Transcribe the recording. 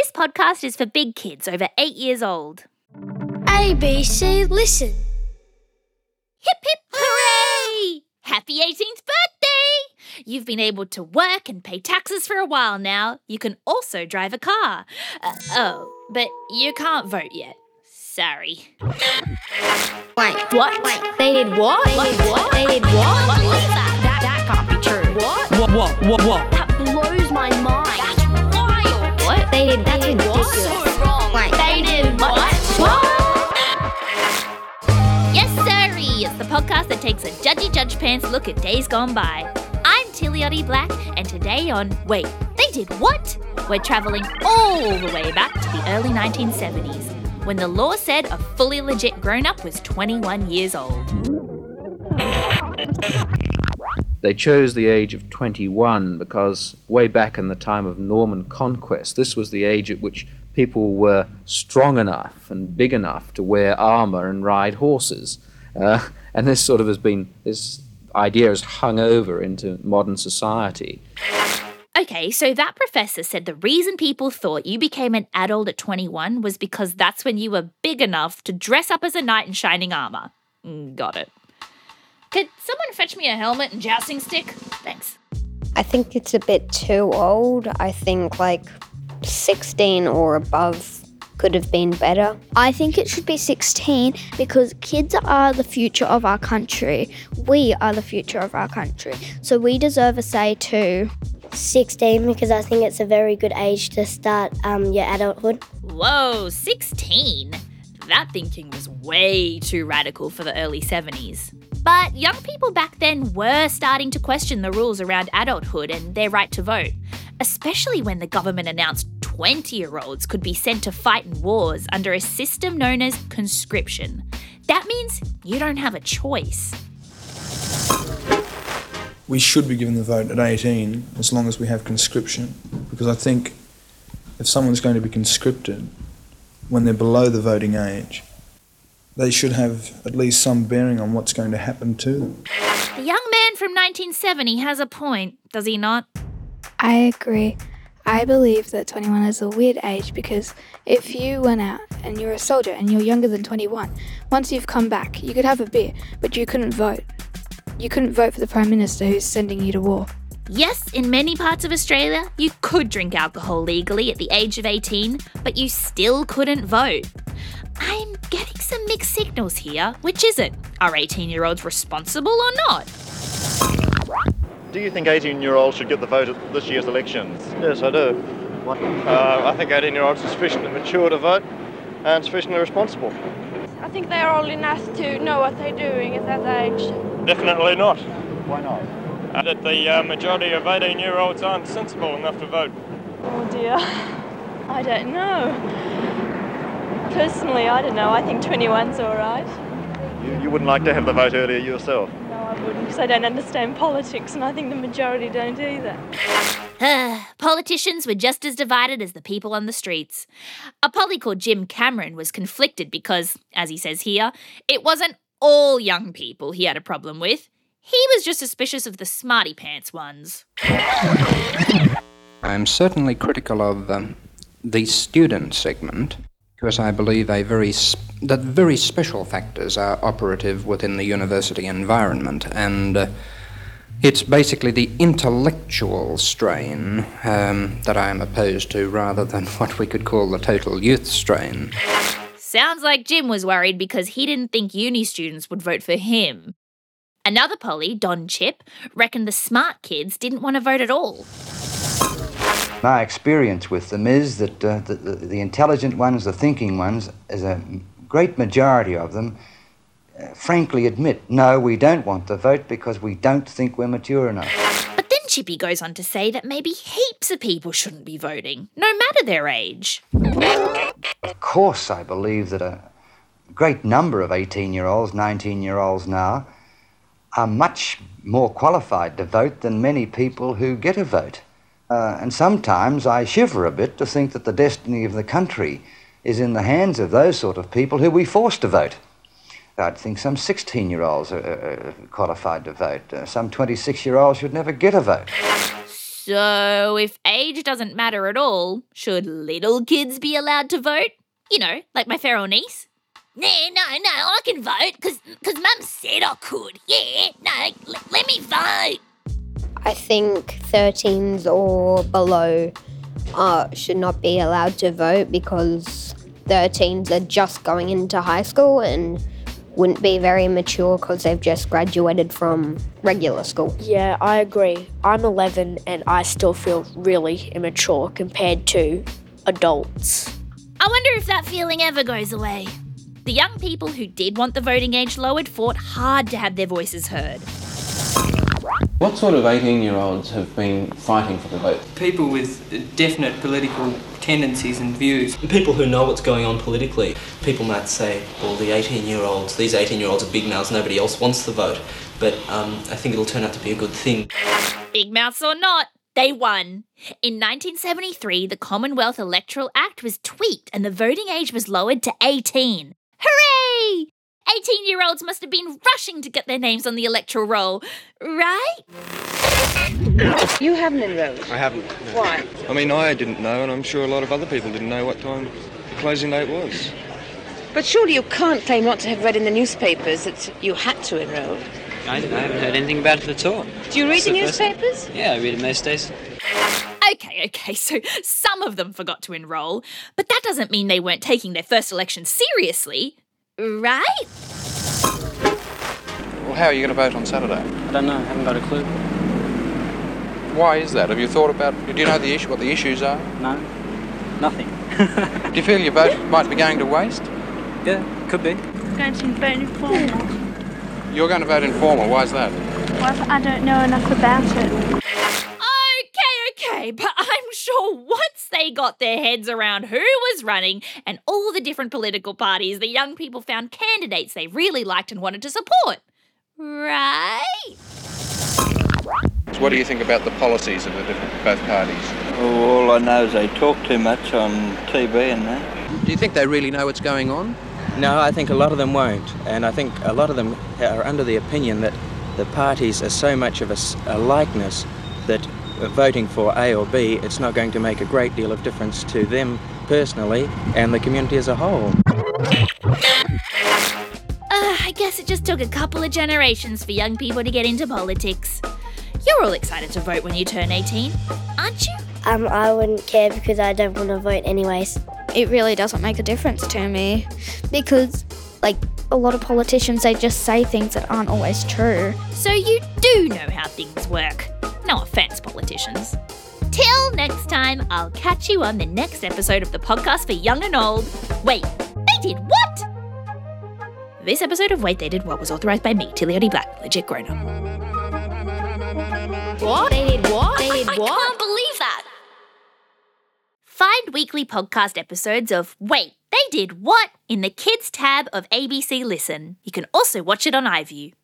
This podcast is for big kids over 8 years old. ABC, listen. Hip hip hooray! Happy 18th birthday! You've been able to work and pay taxes for a while now. You can also drive a car. But you can't vote yet. Sorry. Wait, What? Wait. They did what? They did what? They did what? What was that? That can't be true. What? That blows my mind. That's wild. What? They did what? So wrong. Wait. They did what? What? Yes, sirree. It's the podcast that takes a judgy judge pants look at days gone by. I'm Tiliotty Black, and today on Wait, They Did What? We're travelling all the way back to the early 1970s, when the law said a fully legit grown-up was 21 years old. They chose the age of 21 because way back in the time of Norman conquest, this was the age at which people were strong enough and big enough to wear armour and ride horses. And this sort of this idea has hung over into modern society. Okay, so that professor said the reason people thought you became an adult at 21 was because that's when you were big enough to dress up as a knight in shining armour. Got it. Could someone fetch me a helmet and jousting stick? Thanks. I think it's a bit too old. I think 16 or above could have been better. I think it should be 16 because kids are the future of our country. We are the future of our country. So we deserve a say too. 16 because I think it's a very good age to start your adulthood. Whoa, 16? That thinking was way too radical for the early 70s. But young people back then were starting to question the rules around adulthood and their right to vote, especially when the government announced 20-year-olds could be sent to fight in wars under a system known as conscription. That means you don't have a choice. We should be given the vote at 18 as long as we have conscription, because I think if someone's going to be conscripted when they're below the voting age, they should have at least some bearing on what's going to happen to them. The young man from 1970 has a point, does he not? I agree. I believe that 21 is a weird age because if you went out and you're a soldier and you're younger than 21, once you've come back, you could have a beer, but you couldn't vote. You couldn't vote for the Prime Minister who's sending you to war. Yes, in many parts of Australia, you could drink alcohol legally at the age of 18, but you still couldn't vote. I'm getting some mixed signals here. Which is it? Are 18-year-olds responsible or not? Do you think 18-year-olds should get the vote at this year's elections? Yes, I do. What? I think 18-year-olds are sufficiently mature to vote and sufficiently responsible. I think they're old enough to know what they're doing at that age. Definitely not. Why not? That the majority of 18-year-olds aren't sensible enough to vote. Oh dear. I don't know. Personally, I don't know. I think 21's all right. You wouldn't like to have the vote earlier yourself? No, I wouldn't, because I don't understand politics, and I think the majority don't either. Politicians were just as divided as the people on the streets. A poly called Jim Cameron was conflicted because, as he says here, it wasn't all young people he had a problem with. He was just suspicious of the smarty pants ones. I'm certainly critical of the student segment because I believe that very special factors are operative within the university environment, and it's basically the intellectual strain that I am opposed to rather than what we could call the total youth strain. Sounds like Jim was worried because he didn't think uni students would vote for him. Another poly, Don Chip, reckoned the smart kids didn't want to vote at all. My experience with them is that the intelligent ones, the thinking ones, as a great majority of them, frankly admit, no, we don't want the vote because we don't think we're mature enough. But then Chippy goes on to say that maybe heaps of people shouldn't be voting, no matter their age. Of course, I believe that a great number of 18-year-olds, 19-year-olds now, are much more qualified to vote than many people who get a vote. And sometimes I shiver a bit to think that the destiny of the country is in the hands of those sort of people who we force to vote. I'd think some 16-year-olds are qualified to vote. Some 26-year-olds should never get a vote. So if age doesn't matter at all, should little kids be allowed to vote? You know, like my feral niece? No, I can vote because Mum said I could. Yeah, no, let me vote. I think 13s or below should not be allowed to vote because 13s are just going into high school and wouldn't be very mature because they've just graduated from regular school. Yeah, I agree. I'm 11 and I still feel really immature compared to adults. I wonder if that feeling ever goes away. The young people who did want the voting age lowered fought hard to have their voices heard. What sort of 18-year-olds have been fighting for the vote? People with definite political tendencies and views. People who know what's going on politically. People might say, well, these 18-year-olds are big mouths, nobody else wants the vote. But I think it'll turn out to be a good thing. Big mouths or not, they won. In 1973, the Commonwealth Electoral Act was tweaked and the voting age was lowered to 18. Hooray! 18-year-olds must have been rushing to get their names on the electoral roll, right? You haven't enrolled? I haven't. No. Why? I mean, I didn't know, and I'm sure a lot of other people didn't know what time the closing date was. But surely you can't claim not to have read in the newspapers that you had to enrol. I haven't heard anything about it at all. Do you read the newspapers? Yeah, I read it most days. Okay, so some of them forgot to enrol, but that doesn't mean they weren't taking their first election seriously, right? Well, how are you going to vote on Saturday? I don't know, I haven't got a clue. Why is that? Have you thought about, do you know what the issues are? No, nothing. Do you feel your vote might be going to waste? Yeah, could be. I'm going to vote informal. You're going to vote informal, why is that? Well, I don't know enough about it. Okay, but I'm sure once they got their heads around who was running and all the different political parties, the young people found candidates they really liked and wanted to support. Right? So what do you think about the policies of both parties? Oh, all I know is they talk too much on TV and that. Do you think they really know what's going on? No, I think a lot of them won't. And I think a lot of them are under the opinion that the parties are so much of a likeness that voting for A or B, it's not going to make a great deal of difference to them personally and the community as a whole. I guess it just took a couple of generations for young people to get into politics. You're all excited to vote when you turn 18, aren't you? I wouldn't care because I don't want to vote anyways. It really doesn't make a difference to me because, a lot of politicians, they just say things that aren't always true. So you do know how things work. No offence, politicians. Till next time, I'll catch you on the next episode of the podcast for young and old. Wait, they did what? This episode of Wait, They Did What was authorised by me, Tilioti Black, legit grown up. What? They did what? They did what? I can't believe that. Find weekly podcast episodes of Wait, They Did What in the Kids tab of ABC Listen. You can also watch it on iView.